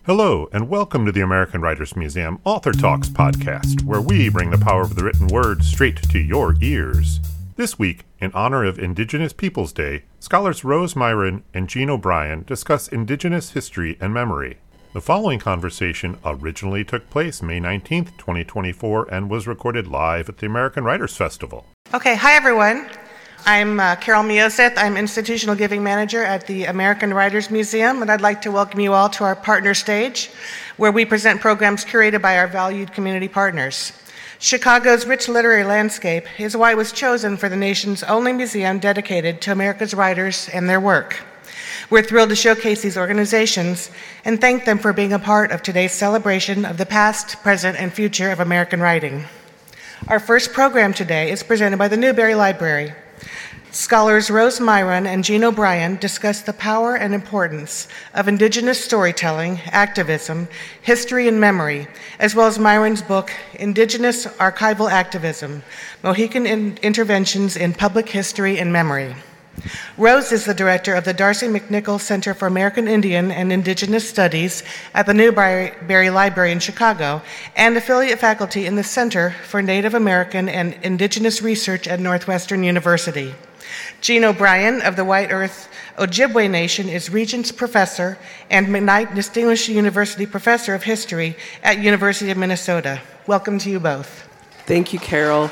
Hello, and welcome to the American Writers Museum Author Talks podcast, where we bring the power of the written word straight to your ears. This week, in honor of Indigenous Peoples Day, scholars Rose Myron and Jean O'Brien discuss Indigenous history and memory. The following conversation originally took place May 19th, 2024, and was recorded live at the American Writers Festival. Okay, hi everyone. I'm Carol Mioseth. I'm Institutional Giving Manager at the American Writers Museum, and I'd like to welcome you all to our partner stage, where we present programs curated by our valued community partners. Chicago's rich literary landscape is why it was chosen for the nation's only museum dedicated to America's writers and their work. We're thrilled to showcase these organizations and thank them for being a part of today's celebration of the past, present, and future of American writing. Our first program today is presented by the Newberry Library. Scholars Rose Myron and Jean O'Brien discuss the power and importance of Indigenous storytelling, activism, history, and memory, as well as Myron's book, Indigenous Archival Activism, Mohican Interventions in Public History and Memory. Rose is the director of the Darcy McNichol Center for American Indian and Indigenous Studies at the Newberry Library in Chicago and affiliate faculty in the Center for Native American and Indigenous Research at Northwestern University. Jean O'Brien of the White Earth Ojibwe Nation is Regents Professor and McKnight Distinguished University Professor of History at University of Minnesota. Welcome to you both. Thank you, Carol.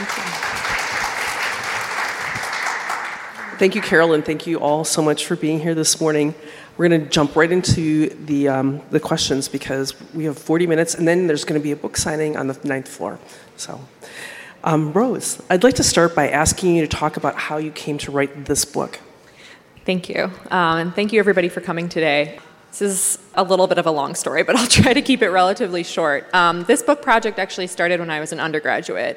Thank you, Carol, and thank you all so much for being here this morning. We're going to jump right into the questions because we have 40 minutes, and then there's going to be a book signing on the 9th floor. So, Rose, I'd like to start by asking you to talk about how you came to write this book. Thank you, and thank you everybody for coming today. This is a little bit of a long story, but I'll try to keep it relatively short. This book project actually started when I was an undergraduate.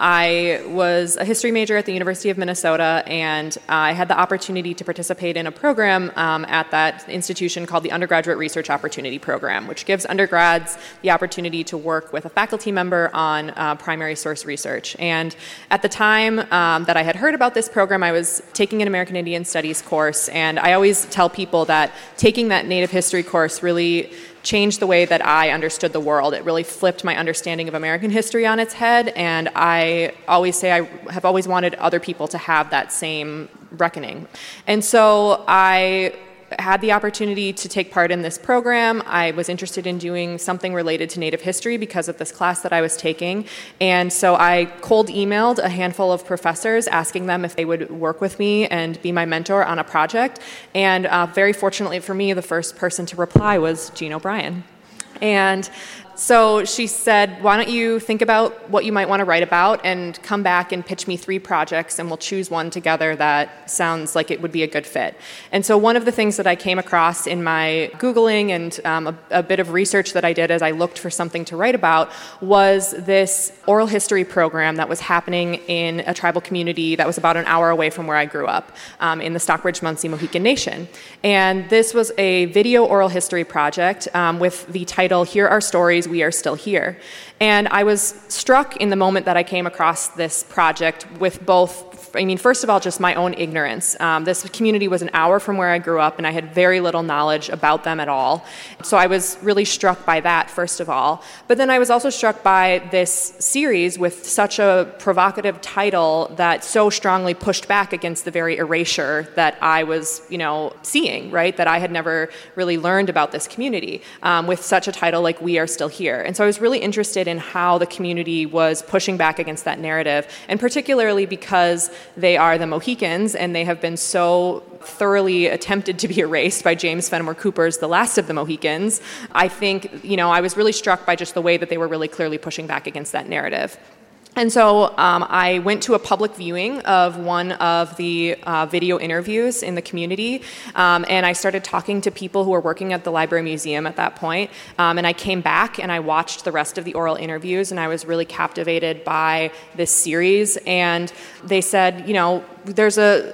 I was a history major at the University of Minnesota, and I had the opportunity to participate in a program at that institution called the Undergraduate Research Opportunity Program, which gives undergrads the opportunity to work with a faculty member on primary source research. And at the time that I had heard about this program, I was taking an American Indian Studies course, and I always tell people that taking that Native history course really changed the way that I understood the world. It really flipped my understanding of American history on its head, and I always say I have always wanted other people to have that same reckoning. And so I had the opportunity to take part in this program. I was interested in doing something related to Native history because of this class that I was taking. And so I cold emailed a handful of professors asking them if they would work with me and be my mentor on a project. And very fortunately for me, the first person to reply was Jean O'Brien. And so she said, why don't you think about what you might want to write about and come back and pitch me 3 projects, and we'll choose one together that sounds like it would be a good fit. And so one of the things that I came across in my Googling and a bit of research that I did as I looked for something to write about was this oral history program that was happening in a tribal community that was about an hour away from where I grew up, in the Stockbridge-Munsee Mohican Nation. And this was a video oral history project with the title, Here Are Stories, We Are Still Here. And I was struck in the moment that I came across this project with first of all, just my own ignorance. This community was an hour from where I grew up, and I had very little knowledge about them at all. So I was really struck by that, first of all. But then I was also struck by this series with such a provocative title that so strongly pushed back against the very erasure that I was, seeing, right? That I had never really learned about this community with such a title like We Are Still Here. And so I was really interested in how the community was pushing back against that narrative, and particularly because they are the Mohicans, and they have been so thoroughly attempted to be erased by James Fenimore Cooper's The Last of the Mohicans. I think, I was really struck by just the way that they were really clearly pushing back against that narrative. And so I went to a public viewing of one of the video interviews in the community, and I started talking to people who were working at the Library Museum at that point. And I came back and I watched the rest of the oral interviews, and I was really captivated by this series. And they said, there's a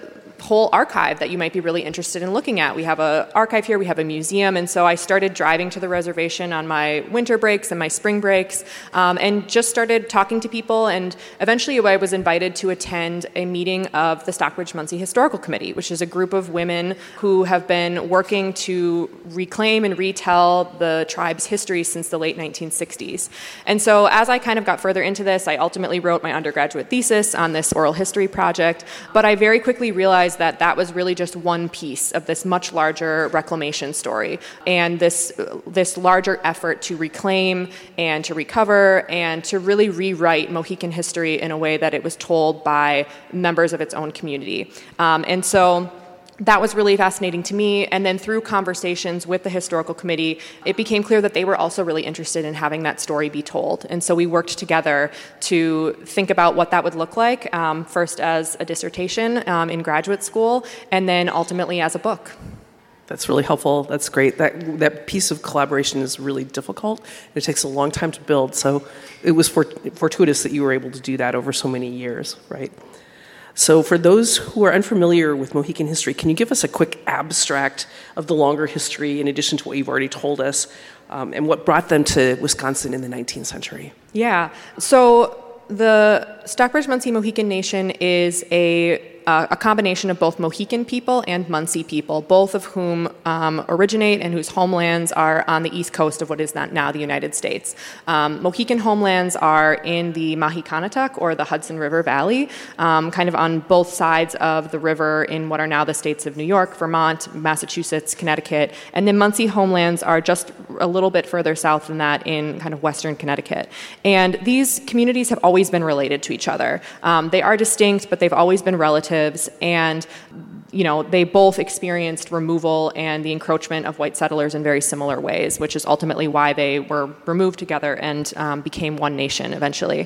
whole archive that you might be really interested in looking at. We have an archive here, we have a museum, and so I started driving to the reservation on my winter breaks and my spring breaks, and just started talking to people, and eventually I was invited to attend a meeting of the Stockbridge-Munsee Historical Committee, which is a group of women who have been working to reclaim and retell the tribe's history since the late 1960s. And so as I kind of got further into this, I ultimately wrote my undergraduate thesis on this oral history project, but I very quickly realized that that was really just one piece of this much larger reclamation story, and this larger effort to reclaim and to recover and to really rewrite Mohican history in a way that it was told by members of its own community. And so that was really fascinating to me. And then through conversations with the historical committee, it became clear that they were also really interested in having that story be told. And so we worked together to think about what that would look like, first as a dissertation in graduate school, and then ultimately as a book. That's really helpful. That's great. That piece of collaboration is really difficult. It takes a long time to build. So it was fortuitous that you were able to do that over so many years, right? So for those who are unfamiliar with Mohican history, can you give us a quick abstract of the longer history in addition to what you've already told us, and what brought them to Wisconsin in the 19th century? Yeah. So the Stockbridge-Munsee Mohican Nation is a combination of both Mohican people and Munsee people, both of whom originate and whose homelands are on the east coast of what is now the United States. Mohican homelands are in the Mahicanatuck, or the Hudson River Valley, kind of on both sides of the river in what are now the states of New York, Vermont, Massachusetts, Connecticut, and then Munsee homelands are just a little bit further south than that in kind of western Connecticut. And these communities have always been related to each other. They are distinct, but they've always been relatives, and they both experienced removal and the encroachment of white settlers in very similar ways, which is ultimately why they were removed together and became one nation eventually.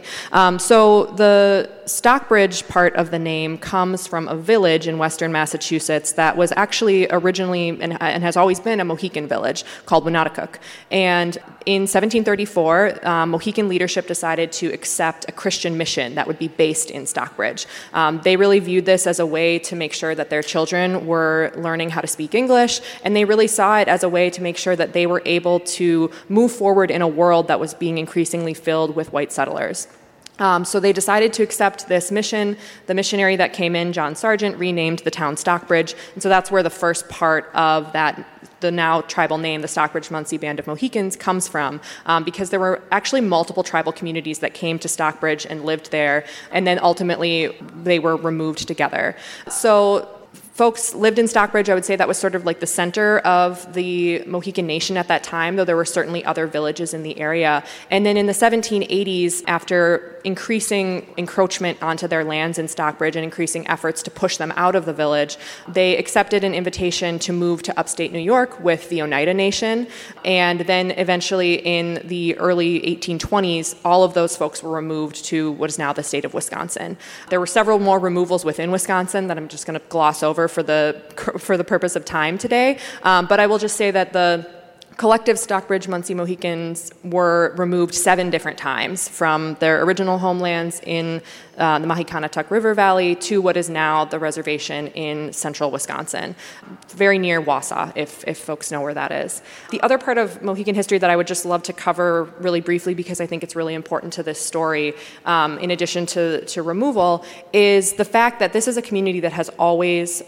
So the Stockbridge part of the name comes from a village in western Massachusetts that was actually originally and has always been a Mohican village called Winnetocook. And in 1734, Mohican leadership decided to accept a Christian mission that would be based in Stockbridge. They really viewed this as a way to make sure that their children were learning how to speak English, and they really saw it as a way to make sure that they were able to move forward in a world that was being increasingly filled with white settlers. So they decided to accept this mission. The missionary that came in, John Sargent, renamed the town Stockbridge, and so that's where the first part of the now tribal name, the Stockbridge-Munsee Band of Mohicans, comes from, because there were actually multiple tribal communities that came to Stockbridge and lived there, and then ultimately they were removed together. So folks lived in Stockbridge. I would say that was sort of like the center of the Mohican Nation at that time, though there were certainly other villages in the area. And then in the 1780s, after increasing encroachment onto their lands in Stockbridge and increasing efforts to push them out of the village, they accepted an invitation to move to upstate New York with the Oneida Nation. And then eventually in the early 1820s, all of those folks were removed to what is now the state of Wisconsin. There were several more removals within Wisconsin that I'm just going to gloss over for the purpose of time today. But I will just say that the collective Stockbridge-Munsee Mohicans were removed 7 different times from their original homelands in the Mahicanatuck River Valley to what is now the reservation in central Wisconsin, very near Wausau, if folks know where that is. The other part of Mohican history that I would just love to cover really briefly, because I think it's really important to this story, in addition to removal, is the fact that this is a community that has always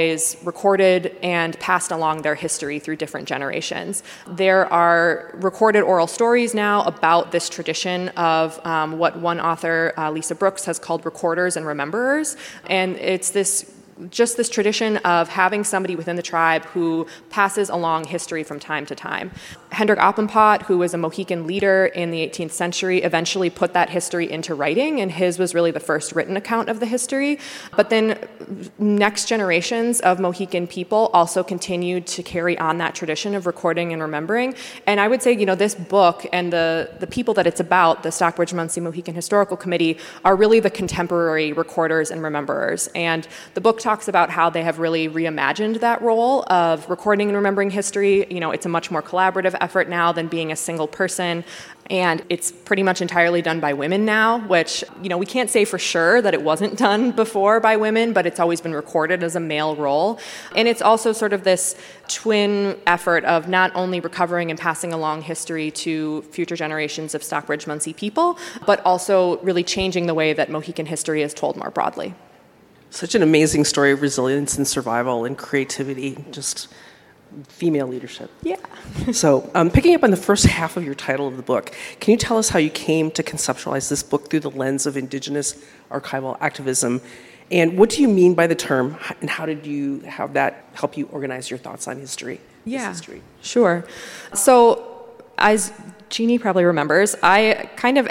recorded and passed along their history through different generations. There are recorded oral stories now about this tradition of what one author, Lisa Brooks, has called recorders and rememberers. And it's this tradition of having somebody within the tribe who passes along history from time to time. Hendrik Oppenpot, who was a Mohican leader in the 18th century, eventually put that history into writing, and his was really the first written account of the history. But then next generations of Mohican people also continued to carry on that tradition of recording and remembering. And I would say, this book and the people that it's about, the Stockbridge-Munsee Mohican Historical Committee, are really the contemporary recorders and rememberers. And the book talks about how they have really reimagined that role of recording and remembering history. You know, it's a much more collaborative effort now than being a single person. And it's pretty much entirely done by women now, which, you know, we can't say for sure that it wasn't done before by women, but it's always been recorded as a male role. And it's also sort of this twin effort of not only recovering and passing along history to future generations of Stockbridge Munsee people, but also really changing the way that Mohican history is told more broadly. Such an amazing story of resilience and survival and creativity, just female leadership. Yeah. So, picking up on the first half of your title of the book, can you tell us how you came to conceptualize this book through the lens of Indigenous archival activism? And what do you mean by the term, and how did you have that help you organize your thoughts on history? Yeah, history? Sure. So, as Jeannie probably remembers, I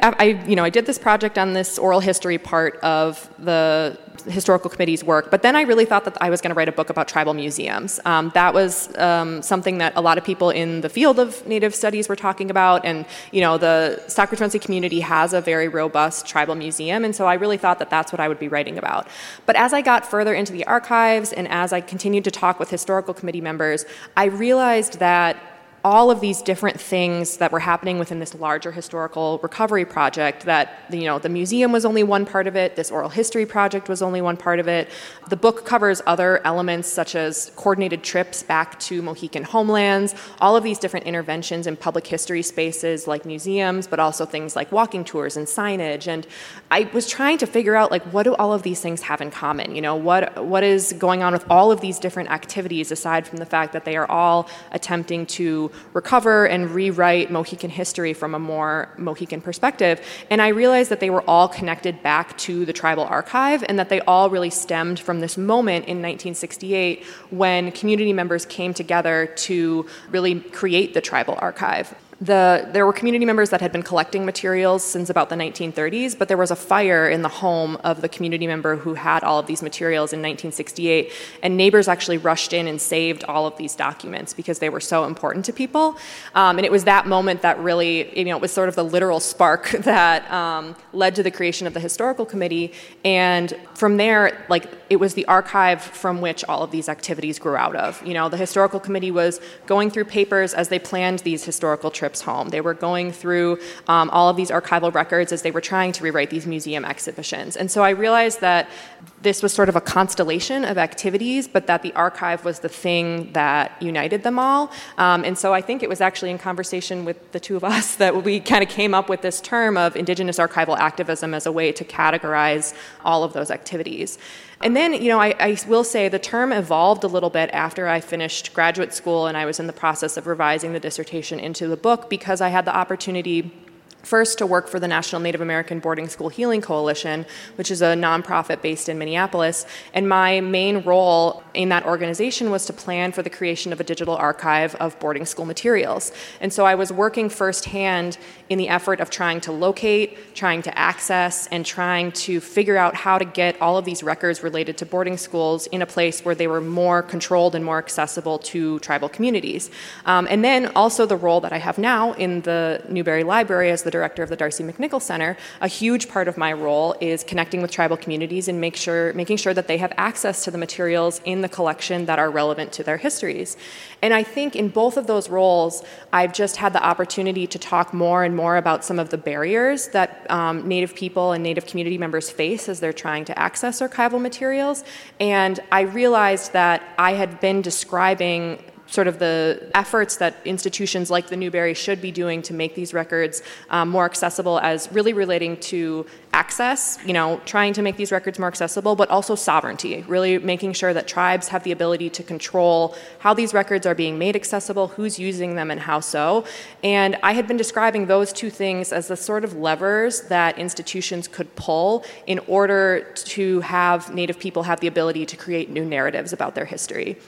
did this project on this oral history part of the historical committee's work, but then I really thought that I was going to write a book about tribal museums. That was something that a lot of people in the field of Native studies were talking about, and you know, the Stockbridge Munsee community has a very robust tribal museum, and so I really thought that that's what I would be writing about. But as I got further into the archives and as I continued to talk with historical committee members, I realized that all of these different things that were happening within this larger historical recovery project, that, you know, the museum was only one part of it, this oral history project was only one part of it. The book covers other elements such as coordinated trips back to Mohican homelands, all of these different interventions in public history spaces like museums, but also things like walking tours and signage. And I was trying to figure out, like, what do all of these things have in common? You know, what is going on with all of these different activities aside from the fact that they are all attempting to recover and rewrite Mohican history from a more Mohican perspective. And I realized that they were all connected back to the tribal archive, and that they all really stemmed from this moment in 1968 when community members came together to really create the tribal archive. There were community members that had been collecting materials since about the 1930s, but there was a fire in the home of the community member who had all of these materials in 1968, and neighbors actually rushed in and saved all of these documents because they were so important to people. And it was that moment that really, you know, it was sort of the literal spark that led to the creation of the historical committee. And from there, like, it was the archive from which all of these activities grew out of. You know, the historical committee was going through papers as they planned these historical trips home. They were going through all of these archival records as they were trying to rewrite these museum exhibitions. And so I realized that this was sort of a constellation of activities, but that the archive was the thing that united them all. And so I think it was actually in conversation with the two of us that we kind of came up with this term of Indigenous archival activism as a way to categorize all of those activities. And then, you know, I will say the term evolved a little bit after I finished graduate school and I was in the process of revising the dissertation into the book, because I had the opportunity first to work for the National Native American Boarding School Healing Coalition, which is a nonprofit based in Minneapolis. And my main role in that organization was to plan for the creation of a digital archive of boarding school materials. And so I was working firsthand in the effort of trying to locate, trying to access, and trying to figure out how to get all of these records related to boarding schools in a place where they were more controlled and more accessible to tribal communities. And then also the role that I have now in the Newberry Library as the director of the Darcy McNichol Center. A huge part of my role is connecting with tribal communities and making sure that they have access to the materials in the collection that are relevant to their histories. And I think in both of those roles, I've just had the opportunity to talk more and more about some of the barriers that Native people and Native community members face as they're trying to access archival materials. And I realized that I had been describing sort of the efforts that institutions like the Newberry should be doing to make these records more accessible as really relating to access, you know, trying to make these records more accessible, but also sovereignty, really making sure that tribes have the ability to control how these records are being made accessible, who's using them, and how so. And I had been describing those two things as the sort of levers that institutions could pull in order to have Native people have the ability to create new narratives about their history.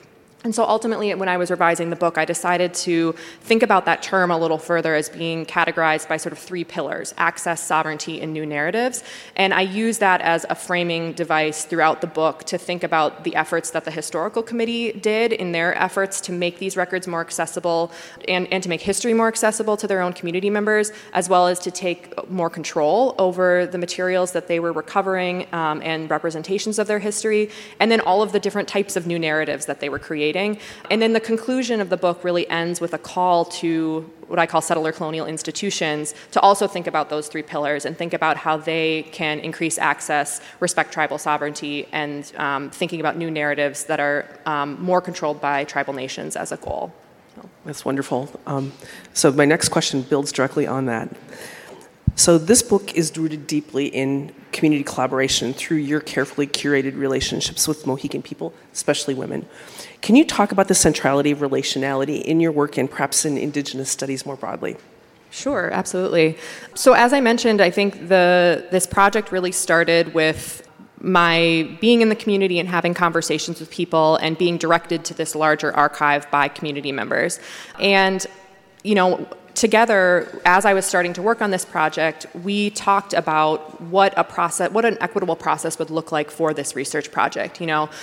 And so ultimately, when I was revising the book, I decided to think about that term a little further as being categorized by sort of three pillars: access, sovereignty, and new narratives. And I use that as a framing device throughout the book to think about the efforts that the Historical Committee did in their efforts to make these records more accessible and to make history more accessible to their own community members, as well as to take more control over the materials that they were recovering and representations of their history, and then all of the different types of new narratives that they were creating. And then the conclusion of the book really ends with a call to what I call settler colonial institutions to also think about those three pillars and think about how they can increase access, respect tribal sovereignty, and thinking about new narratives that are more controlled by tribal nations as a goal. That's wonderful. So my next question builds directly on that. So this book is rooted deeply in community collaboration through your carefully curated relationships with Mohican people, especially women. Can you talk about the centrality of relationality in your work and perhaps in Indigenous studies more broadly? Sure, absolutely. So as I mentioned, I think this project really started with my being in the community and having conversations with people and being directed to this larger archive by community members. And, together, as I was starting to work on this project, we talked about what an equitable process would look like for this research project.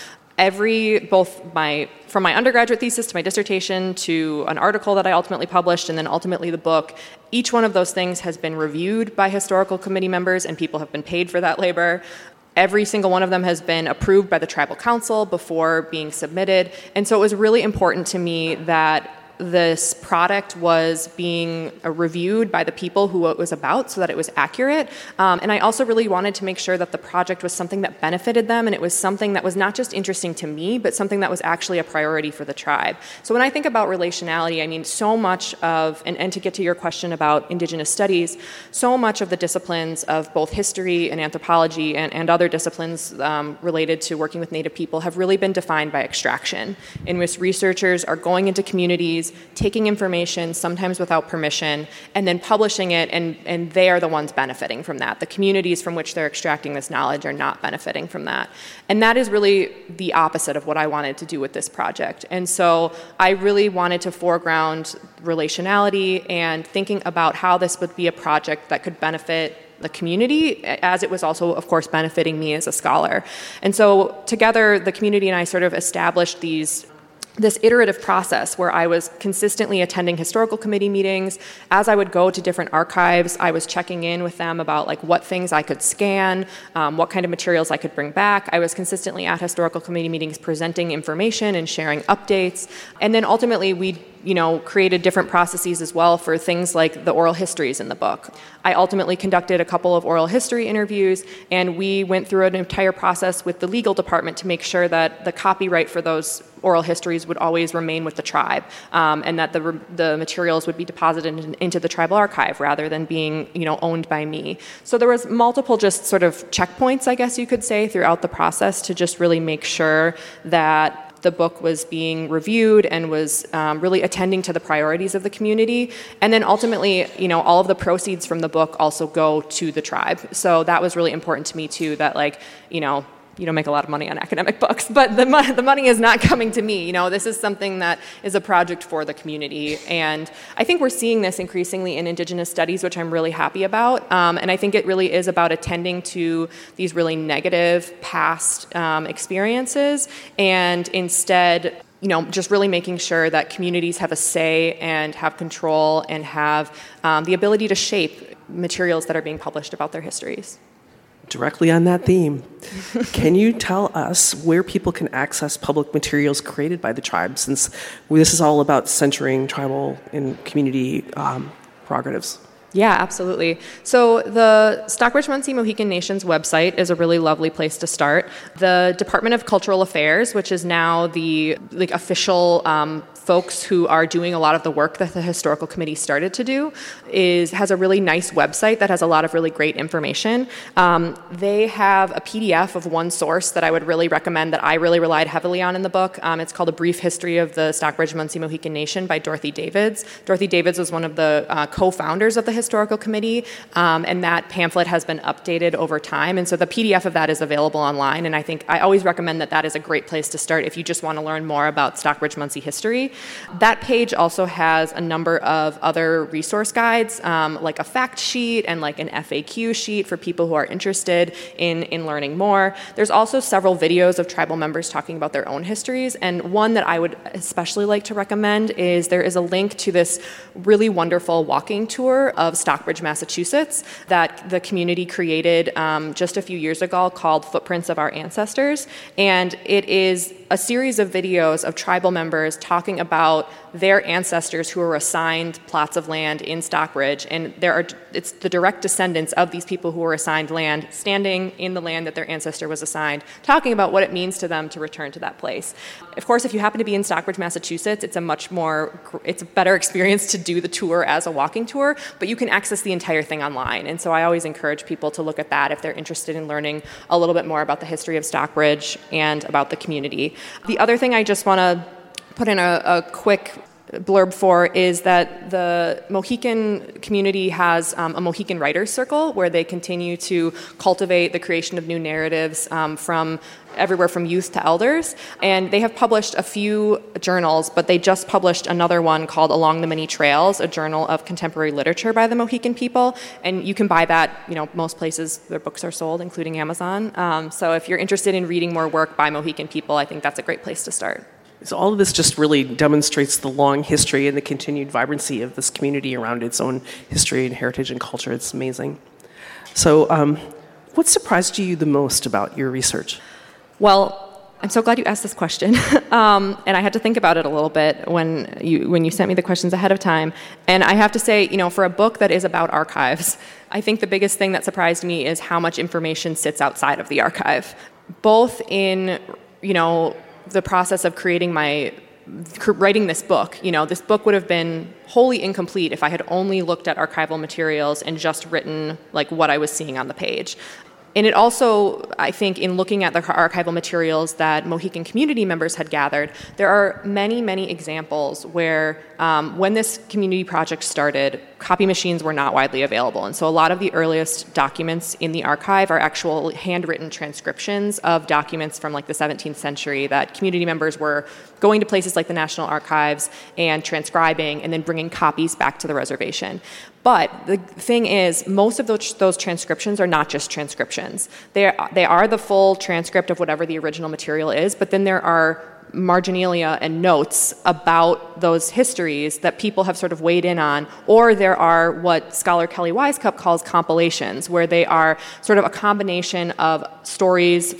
From my undergraduate thesis to my dissertation to an article that I ultimately published and then ultimately the book, each one of those things has been reviewed by historical committee members and people have been paid for that labor. Every single one of them has been approved by the tribal council before being submitted. And so it was really important to me that this product was being reviewed by the people who it was about so that it was accurate. And I also really wanted to make sure that the project was something that benefited them and it was something that was not just interesting to me, but something that was actually a priority for the tribe. So when I think about relationality, I mean, so much of, and to get to your question about Indigenous studies, so much of the disciplines of both history and anthropology and other disciplines related to working with Native people have really been defined by extraction, in which researchers are going into communities, taking information, sometimes without permission, and then publishing it, and they are the ones benefiting from that. The communities from which they're extracting this knowledge are not benefiting from that. And that is really the opposite of what I wanted to do with this project. And so I really wanted to foreground relationality and thinking about how this would be a project that could benefit the community, as it was also, of course, benefiting me as a scholar. And so together, the community and I sort of established this iterative process where I was consistently attending historical committee meetings. As I would go to different archives, I was checking in with them about what things I could scan, what kind of materials I could bring back. I was consistently at historical committee meetings presenting information and sharing updates. And then ultimately we created different processes as well for things like the oral histories in the book. I ultimately conducted a couple of oral history interviews, and we went through an entire process with the legal department to make sure that the copyright for those oral histories would always remain with the tribe, and that the materials would be deposited into the tribal archive rather than being owned by me. So there was multiple just sort of checkpoints, I guess you could say, throughout the process to just really make sure that the book was being reviewed and was really attending to the priorities of the community. And then ultimately, all of the proceeds from the book also go to the tribe. So that was really important to me too, that you don't make a lot of money on academic books, but the money is not coming to me. This is something that is a project for the community. And I think we're seeing this increasingly in Indigenous studies, which I'm really happy about. And I think it really is about attending to these really negative past experiences and instead, just really making sure that communities have a say and have control and have the ability to shape materials that are being published about their histories. Directly on that theme, can you tell us where people can access public materials created by the tribe, since this is all about centering tribal and community prerogatives? Yeah, absolutely. So the Stockbridge-Munsee Mohican Nation's website is a really lovely place to start. The Department of Cultural Affairs, which is now the official folks who are doing a lot of the work that the historical committee started to do has a really nice website that has a lot of really great information. They have a PDF of one source that I would really recommend that I really relied heavily on in the book. It's called A Brief History of the Stockbridge-Munsee Mohican Nation by Dorothy Davids. Dorothy Davids was one of the co-founders of the historical committee, and that pamphlet has been updated over time. And so the PDF of that is available online, and I always recommend that is a great place to start if you just want to learn more about Stockbridge-Munsee history. That page also has a number of other resource guides, like a fact sheet and like an FAQ sheet for people who are interested in learning more. There's also several videos of tribal members talking about their own histories, and one that I would especially like to recommend is there is a link to this really wonderful walking tour of Stockbridge, Massachusetts that the community created just a few years ago called Footprints of Our Ancestors, and it is a series of videos of tribal members talking about their ancestors who were assigned plots of land in Stockbridge, and it's the direct descendants of these people who were assigned land standing in the land that their ancestor was assigned, talking about what it means to them to return to that place. Of course, if you happen to be in Stockbridge, Massachusetts, it's a better experience to do the tour as a walking tour, but you can access the entire thing online. And so I always encourage people to look at that if they're interested in learning a little bit more about the history of Stockbridge and about the community. The other thing I just want to put in a quick blurb for is that the Mohican community has a Mohican Writers Circle where they continue to cultivate the creation of new narratives from everywhere from youth to elders. And they have published a few journals, but they just published another one called Along the Many Trails, a journal of contemporary literature by the Mohican people. And you can buy that, most places their books are sold, including Amazon. So if you're interested in reading more work by Mohican people, I think that's a great place to start. So all of this just really demonstrates the long history and the continued vibrancy of this community around its own history and heritage and culture. It's amazing. So what surprised you the most about your research? Well, I'm so glad you asked this question. And I had to think about it a little bit when you sent me the questions ahead of time. And I have to say, for a book that is about archives, I think the biggest thing that surprised me is how much information sits outside of the archive, both in, the process of writing this book. This book would have been wholly incomplete if I had only looked at archival materials and just written like what I was seeing on the page. And it also, I think, in looking at the archival materials that Mohican community members had gathered, there are many, many examples where when this community project started, copy machines were not widely available. And so a lot of the earliest documents in the archive are actual handwritten transcriptions of documents from like the 17th century that community members were going to places like the National Archives and transcribing and then bringing copies back to the reservation. But the thing is, most of those transcriptions are not just transcriptions. They are the full transcript of whatever the original material is, but then there are marginalia and notes about those histories that people have sort of weighed in on, or there are what scholar Kelly Wisecup calls compilations, where they are sort of a combination of stories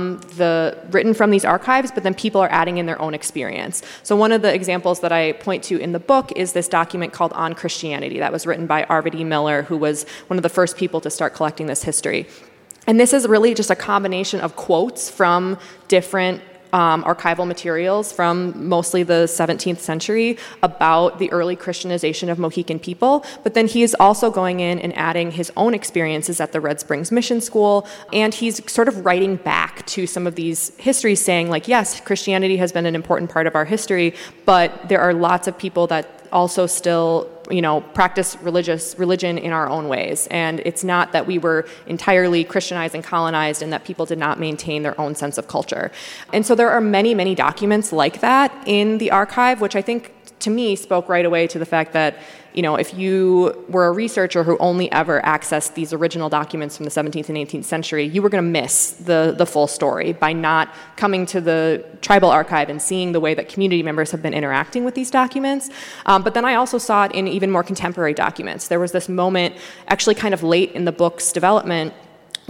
written from these archives, but then people are adding in their own experience. So one of the examples that I point to in the book is this document called On Christianity that was written by Arvid E. Miller, who was one of the first people to start collecting this history. And this is really just a combination of quotes from different archival materials from mostly the 17th century about the early Christianization of Mohican people, but then he is also going in and adding his own experiences at the Red Springs Mission School, and he's sort of writing back to some of these histories saying, like, yes, Christianity has been an important part of our history, but there are lots of people that also still practice religion in our own ways. And it's not that we were entirely Christianized and colonized and that people did not maintain their own sense of culture. And so there are many, many documents like that in the archive, which I think to me spoke right away to the fact that, if you were a researcher who only ever accessed these original documents from the 17th and 18th century, you were going to miss the full story by not coming to the tribal archive and seeing the way that community members have been interacting with these documents. But then I also saw it in even more contemporary documents. There was this moment, actually kind of late in the book's development,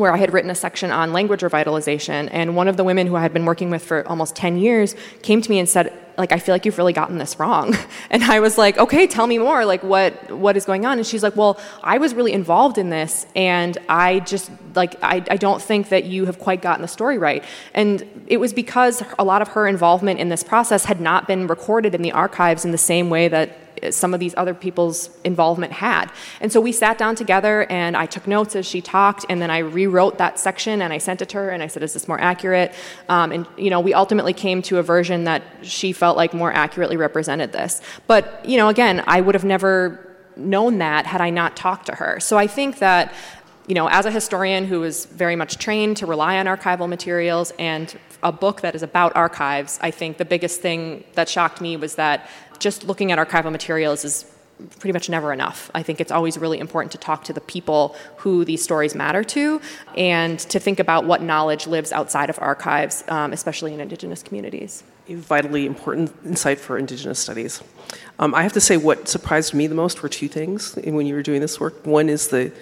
where I had written a section on language revitalization, and one of the women who I had been working with for almost 10 years came to me and said, like, I feel like you've really gotten this wrong. And I was like, okay, tell me more, like, what is going on? And she's like, well, I was really involved in this, and I just, like, I don't think that you have quite gotten the story right. And it was because a lot of her involvement in this process had not been recorded in the archives in the same way that some of these other people's involvement had. And so we sat down together, and I took notes as she talked, and then I rewrote that section, and I sent it to her, and I said, is this more accurate? And, you know, we ultimately came to a version that she felt like more accurately represented this. But, you know, again, I would have never known that had I not talked to her. So I think that, you know, as a historian who is very much trained to rely on archival materials and a book that is about archives, I think the biggest thing that shocked me was that just looking at archival materials is pretty much never enough. I think it's always really important to talk to the people who these stories matter to, and to think about what knowledge lives outside of archives, especially in Indigenous communities. A vitally important insight for Indigenous studies. I have to say what surprised me the most were two things when you were doing this work. One is the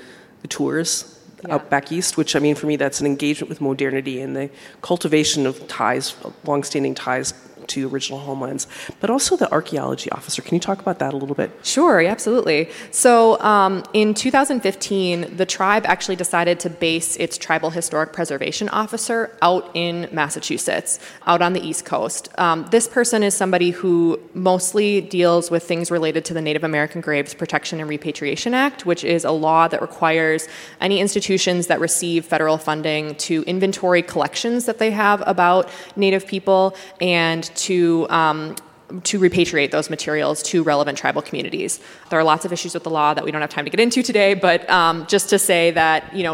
tours out back east, which, I mean, for me, that's an engagement with modernity and the cultivation of ties, longstanding ties to original homelands, but also the archaeology officer. Can you talk about that a little bit? Sure, absolutely. So in 2015, the tribe actually decided to base its tribal historic preservation officer out in Massachusetts, out on the East Coast. This person is somebody who mostly deals with things related to the Native American Graves Protection and Repatriation Act, which is a law that requires any institutions that receive federal funding to inventory collections that they have about Native people and to repatriate those materials to relevant tribal communities. There are lots of issues with the law that we don't have time to get into today, but just to say that, you know,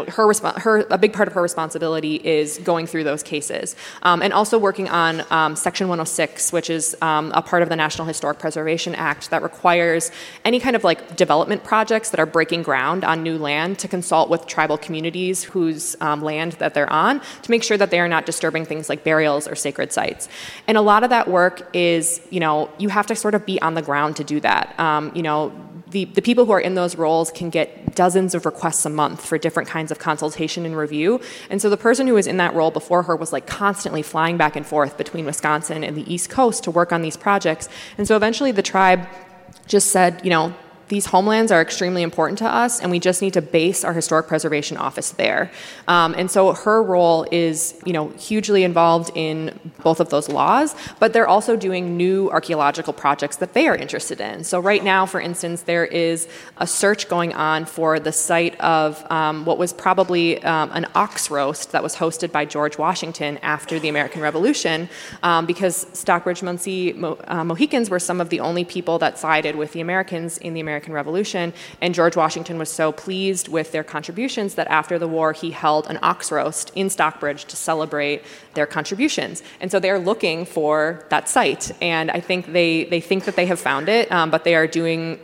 a big part of her responsibility is going through those cases, and also working on Section 106, which is a part of the National Historic Preservation Act that requires any kind of like development projects that are breaking ground on new land to consult with tribal communities whose land that they're on to make sure that they are not disturbing things like burials or sacred sites. And a lot of that work is, you know, you have to sort of be on the ground to do that. You know, the people who are in those roles can get dozens of requests a month for different kinds of consultation and review. And so the person who was in that role before her was like constantly flying back and forth between Wisconsin and the East Coast to work on these projects. And so eventually the tribe just said, you know, these homelands are extremely important to us, and we just need to base our historic preservation office there. And so her role is, you know, hugely involved in both of those laws, but they're also doing new archaeological projects that they are interested in. So right now, for instance, there is a search going on for the site of what was probably an ox roast that was hosted by George Washington after the American Revolution, because Stockbridge-Munsee Mohicans were some of the only people that sided with the Americans in the American Revolution, and George Washington was so pleased with their contributions that after the war he held an ox roast in Stockbridge to celebrate their contributions. And so they're looking for that site, and I think they think that they have found it, but they are doing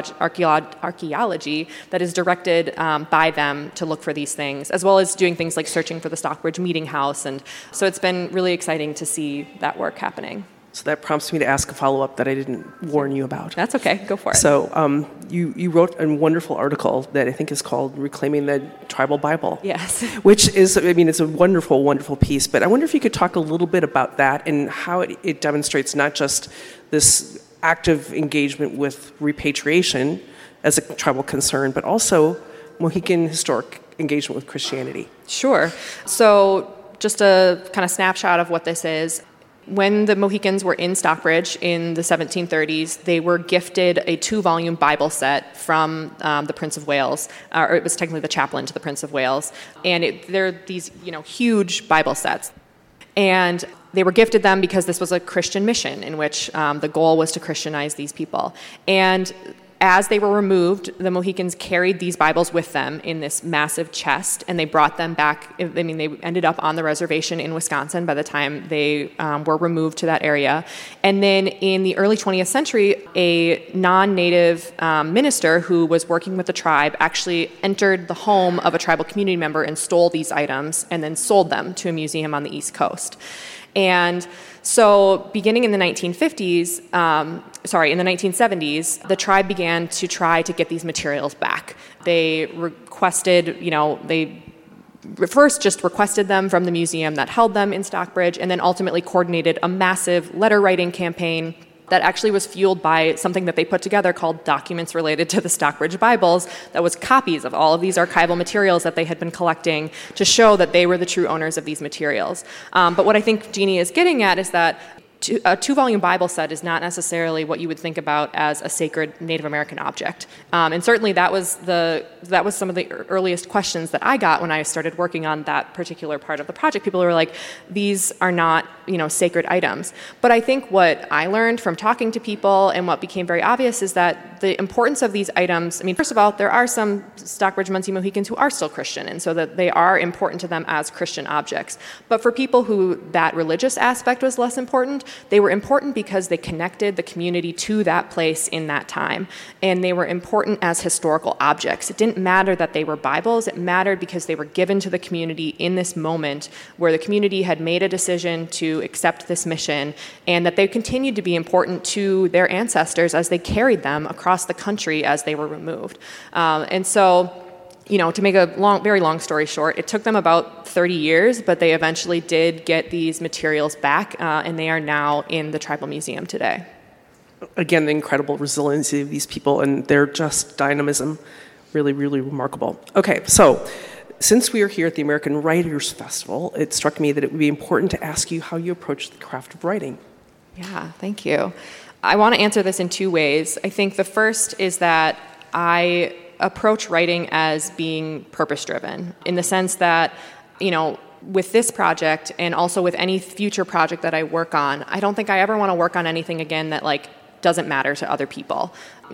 archaeology that is directed by them to look for these things, as well as doing things like searching for the Stockbridge Meeting House. And so it's been really exciting to see that work happening. So that prompts me to ask a follow-up that I didn't warn you about. That's okay. Go for it. So you wrote a wonderful article that I think is called Reclaiming the Tribal Bible. Yes. Which is, I mean, it's a wonderful, wonderful piece. But I wonder if you could talk a little bit about that and how it demonstrates not just this active engagement with repatriation as a tribal concern, but also Mohican historic engagement with Christianity. Sure. So just a kind of snapshot of what this is. When the Mohicans were in Stockbridge in the 1730s, they were gifted a 2-volume Bible set from the Prince of Wales, or it was technically the chaplain to the Prince of Wales. And they're these, you know, huge Bible sets. And they were gifted them because this was a Christian mission in which the goal was to Christianize these people. And as they were removed, the Mohicans carried these Bibles with them in this massive chest, and they brought them back. I mean, they ended up on the reservation in Wisconsin by the time they were removed to that area. And then in the early 20th century, a non-native minister who was working with the tribe actually entered the home of a tribal community member and stole these items and then sold them to a museum on the East Coast. And so beginning in the 1970s, the tribe began to try to get these materials back. They requested, you know, they first just requested them from the museum that held them in Stockbridge, and then ultimately coordinated a massive letter writing campaign that actually was fueled by something that they put together called Documents Related to the Stockbridge Bibles, that was copies of all of these archival materials that they had been collecting to show that they were the true owners of these materials. But what I think Jeannie is getting at is that a 2-volume Bible set is not necessarily what you would think about as a sacred Native American object. And certainly that was some of the earliest questions that I got when I started working on that particular part of the project. People were like, these are not, sacred items. But I think what I learned from talking to people and what became very obvious is that the importance of these items, first of all, there are some Stockbridge Munsee Mohicans who are still Christian, and so that they are important to them as Christian objects. But for people who that religious aspect was less important, they were important because they connected the community to that place in that time. And they were important as historical objects. It didn't matter that they were Bibles. It mattered because they were given to the community in this moment where the community had made a decision to accept this mission, and that they continued to be important to their ancestors as they carried them across the country as they were removed. And so, to make a very long story short, it took them about 30 years, but they eventually did get these materials back, and they are now in the Tribal Museum today. Again, the incredible resiliency of these people and their just dynamism, really, really remarkable. Okay, so since we are here at the American Writers Festival, it struck me that it would be important to ask you how you approach the craft of writing. Yeah, thank you. I want to answer this in 2 ways. I think the first is that I approach writing as being purpose-driven, in the sense that, with this project and also with any future project that I work on, I don't think I ever want to work on anything again that doesn't matter to other people.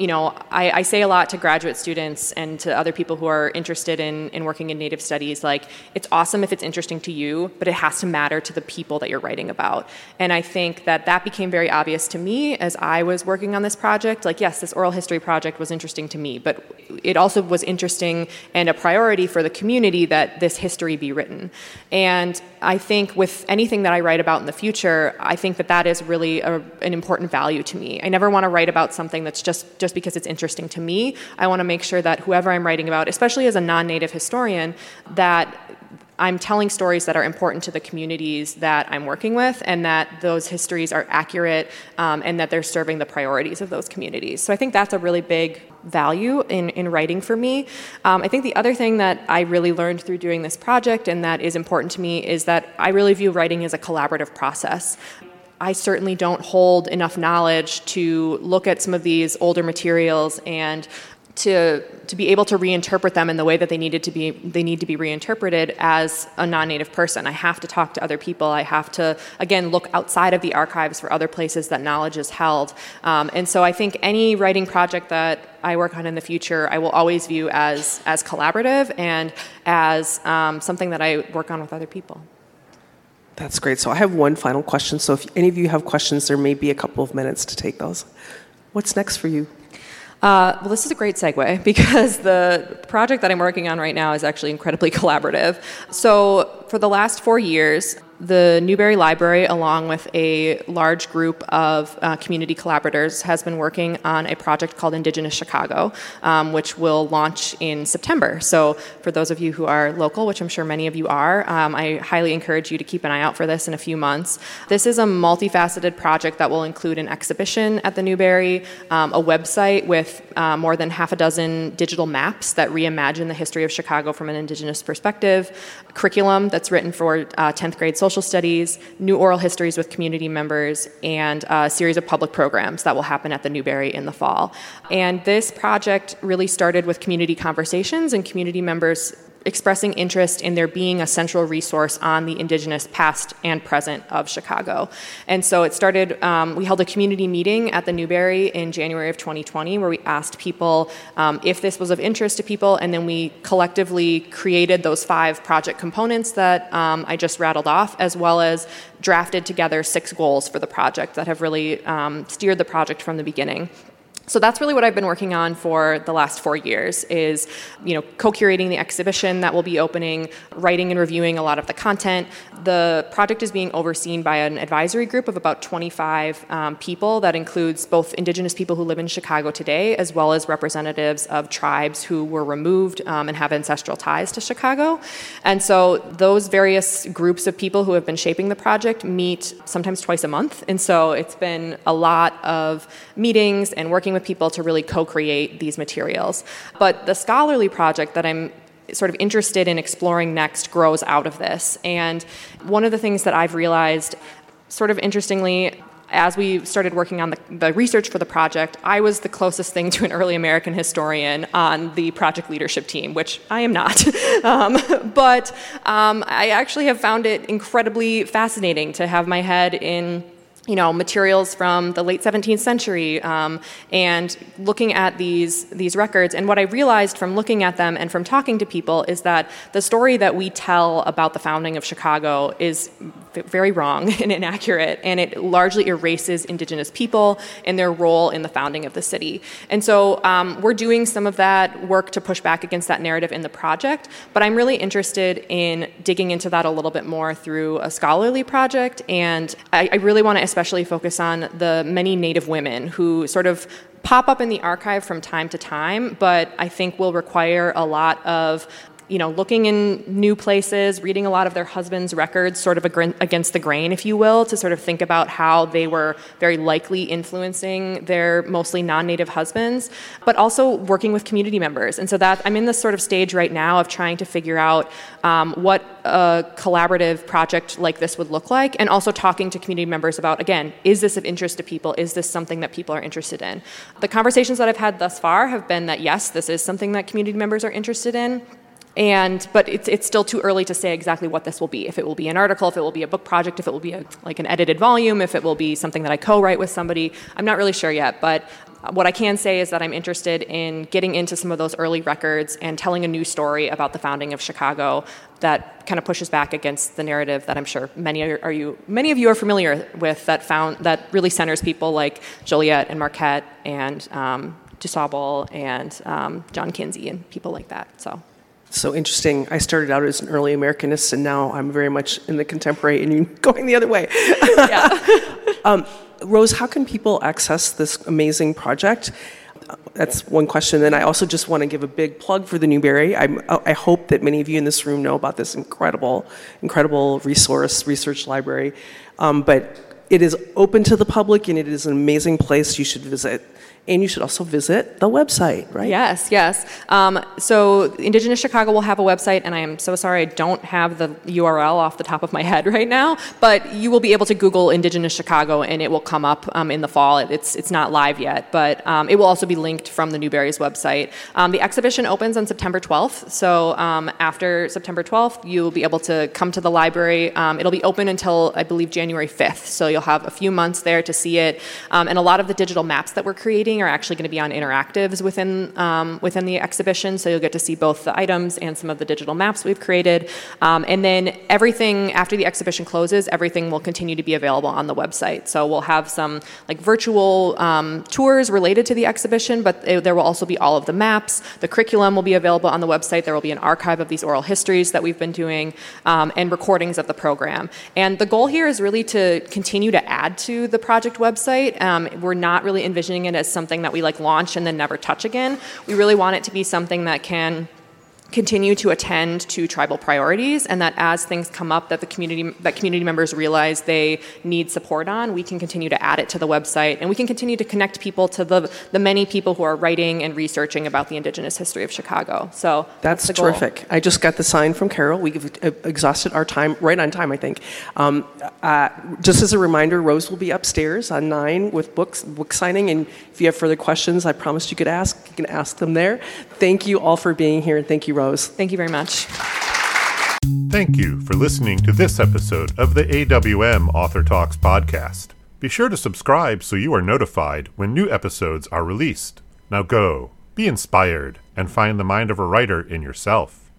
I say a lot to graduate students and to other people who are interested in working in Native studies, it's awesome if it's interesting to you, but it has to matter to the people that you're writing about. And I think that became very obvious to me as I was working on this project. Yes, this oral history project was interesting to me, but it also was interesting and a priority for the community that this history be written. And I think with anything that I write about in the future, I think that is really an important value to me. I never want to write about something that's just because it's interesting to me. I want to make sure that whoever I'm writing about, especially as a non-Native historian, that I'm telling stories that are important to the communities that I'm working with, and that those histories are accurate, and that they're serving the priorities of those communities. So I think that's a really big value in writing for me. I think the other thing that I really learned through doing this project, and that is important to me, is that I really view writing as a collaborative process. I certainly don't hold enough knowledge to look at some of these older materials and to be able to reinterpret them in the way that they need to be reinterpreted as a non-Native person. I have to talk to other people. I have to, again, look outside of the archives for other places that knowledge is held. And so I think any writing project that I work on in the future, I will always view as collaborative and as something that I work on with other people. That's great. So I have one final question. So if any of you have questions, there may be a couple of minutes to take those. What's next for you? Well, this is a great segue because the project that I'm working on right now is actually incredibly collaborative. So for the last 4 years, the Newberry Library, along with a large group of community collaborators, has been working on a project called Indigenous Chicago, which will launch in September. So for those of you who are local, which I'm sure many of you are, I highly encourage you to keep an eye out for this in a few months. This is a multifaceted project that will include an exhibition at the Newberry, a website with more than half a dozen digital maps that reimagine the history of Chicago from an Indigenous perspective, curriculum that's written for 10th grade social studies, new oral histories with community members, and a series of public programs that will happen at the Newberry in the fall. And this project really started with community conversations and community members expressing interest in there being a central resource on the Indigenous past and present of Chicago. And so it started, we held a community meeting at the Newberry in January of 2020 where we asked people if this was of interest to people, and then we collectively created those 5 project components that I just rattled off, as well as drafted together 6 goals for the project that have really steered the project from the beginning. So that's really what I've been working on for the last 4 years is, co-curating the exhibition that will be opening, writing and reviewing a lot of the content. The project is being overseen by an advisory group of about 25 people that includes both Indigenous people who live in Chicago today, as well as representatives of tribes who were removed and have ancestral ties to Chicago. And so those various groups of people who have been shaping the project meet sometimes twice a month. And so it's been a lot of meetings and working with people to really co-create these materials. But the scholarly project that I'm sort of interested in exploring next grows out of this. And one of the things that I've realized, sort of interestingly, as we started working on the research for the project, I was the closest thing to an early American historian on the project leadership team, which I am not. But I actually have found it incredibly fascinating to have my head in materials from the late 17th century and looking at these records. And what I realized from looking at them and from talking to people is that the story that we tell about the founding of Chicago is very wrong and inaccurate, and it largely erases Indigenous people and their role in the founding of the city. And so we're doing some of that work to push back against that narrative in the project, but I'm really interested in digging into that a little bit more through a scholarly project, and I really want to especially focus on the many Native women who sort of pop up in the archive from time to time, but I think will require a lot of looking in new places, reading a lot of their husbands' records, sort of against the grain, if you will, to sort of think about how they were very likely influencing their mostly non-Native husbands, but also working with community members. And so that I'm in this sort of stage right now of trying to figure out what a collaborative project like this would look like, and also talking to community members about, again, is this of interest to people? Is this something that people are interested in? The conversations that I've had thus far have been that, yes, this is something that community members are interested in. But it's still too early to say exactly what this will be. If it will be an article, if it will be a book project, if it will be an edited volume, if it will be something that I co-write with somebody, I'm not really sure yet. But what I can say is that I'm interested in getting into some of those early records and telling a new story about the founding of Chicago that kind of pushes back against the narrative that I'm sure many of you are familiar with, that really centers people like Joliet and Marquette and DuSable and John Kinsey and people like that. So interesting. I started out as an early Americanist, and now I'm very much in the contemporary, and you're going the other way. Yeah. Rose, how can people access this amazing project? That's one question. Then I also just want to give a big plug for the Newberry. I hope that many of you in this room know about this incredible research library. But it is open to the public, and it is an amazing place you should visit. And you should also visit the website, right? Yes. So Indigenous Chicago will have a website, and I am so sorry I don't have the URL off the top of my head right now, but you will be able to Google Indigenous Chicago, and it will come up in the fall. It's not live yet, but it will also be linked from the Newberry's website. The exhibition opens on September 12th, so after September 12th, you'll be able to come to the library. It'll be open until, I believe, January 5th, so you'll have a few months there to see it, and a lot of the digital maps that we're creating are actually going to be on interactives within the exhibition, so you'll get to see both the items and some of the digital maps we've created. And then everything, after the exhibition closes, everything will continue to be available on the website. So we'll have some virtual tours related to the exhibition, but there will also be all of the maps. The curriculum will be available on the website. There will be an archive of these oral histories that we've been doing, and recordings of the program. And the goal here is really to continue to add to the project website. We're not really envisioning it as something that we launch and then never touch again. We really want it to be something that can continue to attend to tribal priorities, and that as things come up that community members realize they need support on, we can continue to add it to the website, and we can continue to connect people to the many people who are writing and researching about the Indigenous history of Chicago. So that's terrific. I just got the sign from Carol. We've exhausted our time, right on time, I think. Just as a reminder, Rose will be upstairs on 9 with book signing, and if you have further questions, I promised you can ask them there. Thank you all for being here, and thank you, Rose. Thank you very much. Thank you for listening to this episode of the AWM Author Talks podcast. Be sure to subscribe so you are notified when new episodes are released. Now go, be inspired, and find the mind of a writer in yourself.